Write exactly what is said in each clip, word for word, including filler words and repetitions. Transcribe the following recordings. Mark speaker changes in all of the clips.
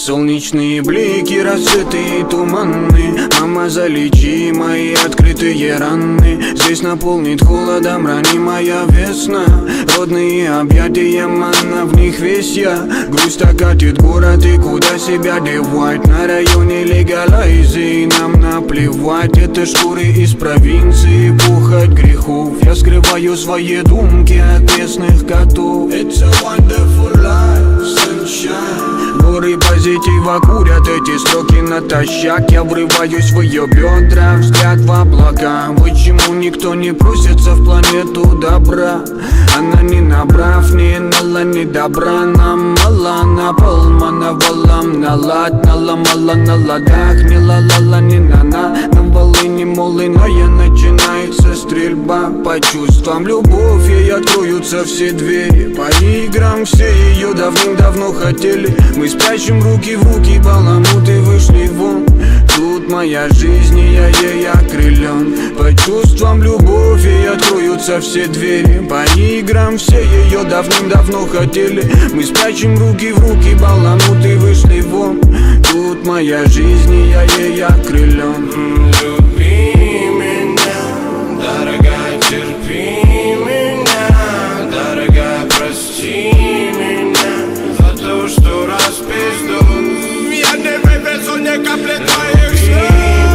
Speaker 1: Солнечные блики, рассветы и туманы. Мама, залечи мои открытые раны. Здесь наполнит холодом ранимая весна. Родные объятия, манна, в них весь я. Грусть окатит город, и куда себя девать? На районе легалайзи, нам наплевать. Это шкуры из провинции, пухоть грехов. Я скрываю свои думки от местных котов. It's a wonderful life, sunshine. Горы позитива курят эти строки натощак. Я врываюсь в ее бедра, взгляд в облака. Почему никто не просится в планету добра? Она не набрав, не нала, не добра. Нам мало, на полмана валам, на лад, наломала на ладах. Не ла-ла-ла, не на-на, на волыне молыная. Начинается стрельба по чувствам, любовь, ей откроются все двери. По играм все ее давным-давно хотели. Мы спрячем руки в руки, баламуты вышли вон. Тут моя жизнь, и я ей окрылен. По чувствам, любовь, ей откроются все двери. По играм все ее давным-давно хотели. Мы спрячем руки в руки, баламуты вышли вон. Тут моя жизнь, и я ей окрылен.
Speaker 2: Люби меня, дорогая, терпи меня. Дорогая, прости меня за то, что распизду. Я не вывезу ни капли твоих слез.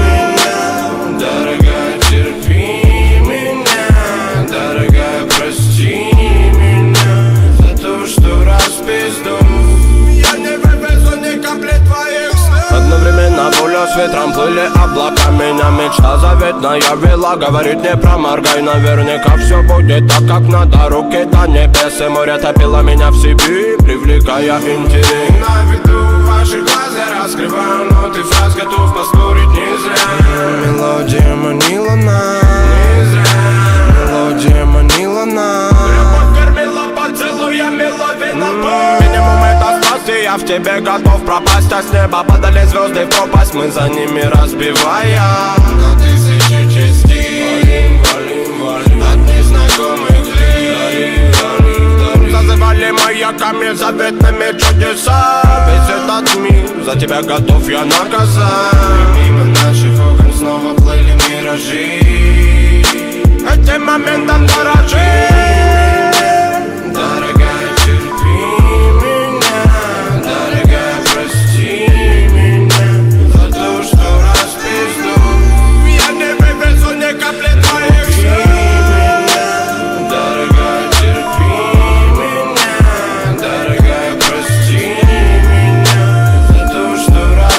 Speaker 2: Дорогая, терпи меня. Дорогая, прости меня за то, что распизду. Я не вывезу ни капли твоих слез. Одновременно пуля с ветром плыли облака. Меня мечта заветная вела. Говорит, не проморгай, наверняка все будет так, как надо. Руки до небес, и море топило меня в себе, привлекая интерес. На виду ваши глаза раскрываю ноты фраз, готов поспорить не зря. Мелодия манила нас, не зря. Мелодия манила нас. Любовь кормила поцелуями, лови напор. Минимум это страсти, я в тебе готов пропасть. А с неба падали звезды в пропасть, мы за ними разбивая на тысячи частей. Валим, валим, валим от незнакомых лиц. Зазывали маяками заветными чудеса. Весь этот мир за тебя готов я наказать. И мимо наших окон снова плыли миражи. Этим моментом дорожи. Дорогая, терпи меня. Дорогая, прости меня за то, что распизду. Я не вывезу ни капли твоих слез. Дорогая, терпи меня. Дорогая, прости меня за то, что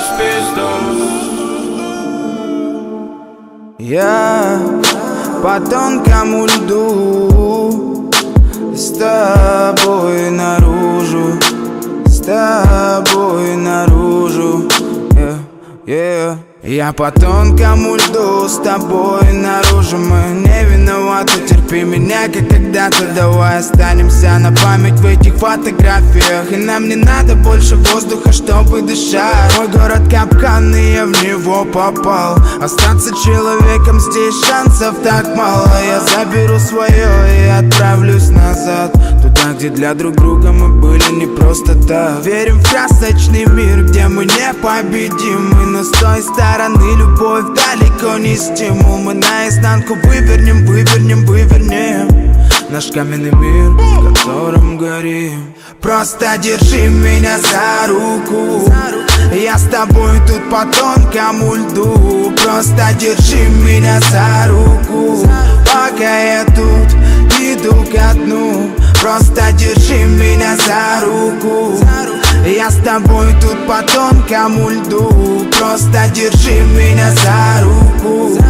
Speaker 2: распизду.
Speaker 3: Я по тонкому льду, с тобой наружу, с тобой наружу, yeah, yeah. Я по тонкому льду, с тобой наружу. Мы не виноваты, терпи меня, как когда-то. Давай останемся на память в этих фотографиях. И нам не надо больше воздуха, чтобы дышать. Мой город капкан, и я в него попал. Остаться человеком здесь шансов так мало. Я заберу свое и отправлюсь назад, туда, где для друг друга мы были не просто так. Верим в красочный мир, где мы непобедимы. Но с той стороны любовь далеко не стимул. Мы наизнанку вывернем, вывернем, вывернем наш каменный мир, в котором горим. Просто держи меня за руку, я с тобой тут по тонкому льду. Просто держи меня за руку, пока я тут иду ко дну. Просто держи меня за руку, я с тобой тут по тонкому льду. Просто держи меня за руку.